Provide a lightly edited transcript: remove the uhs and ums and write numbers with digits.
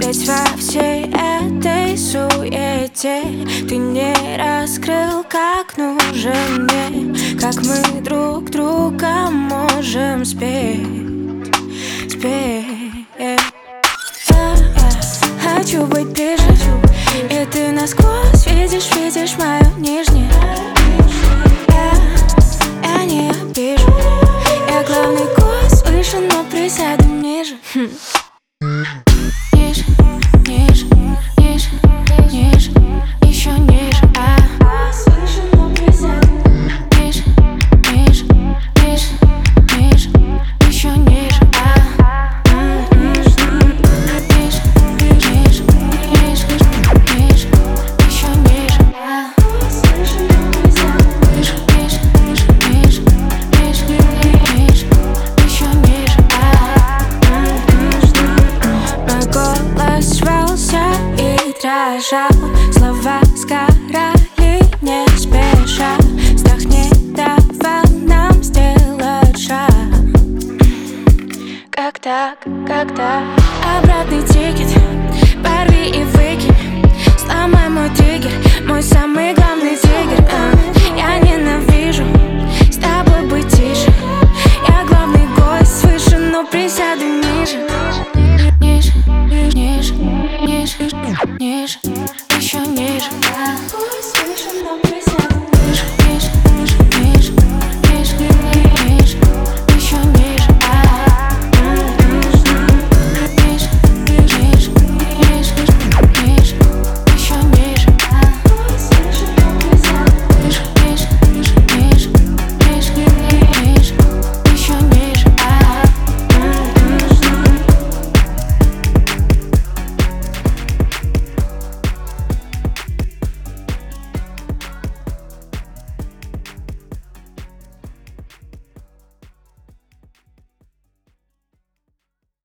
Ведь во всей этой суете ты не раскрыл, как нужен мне, как мы друг друга можем спеть. Я хочу быть ближе, и ты насквозь видишь мою нижнюю. Я не обижу, я главный гость выше, но присяду ниже.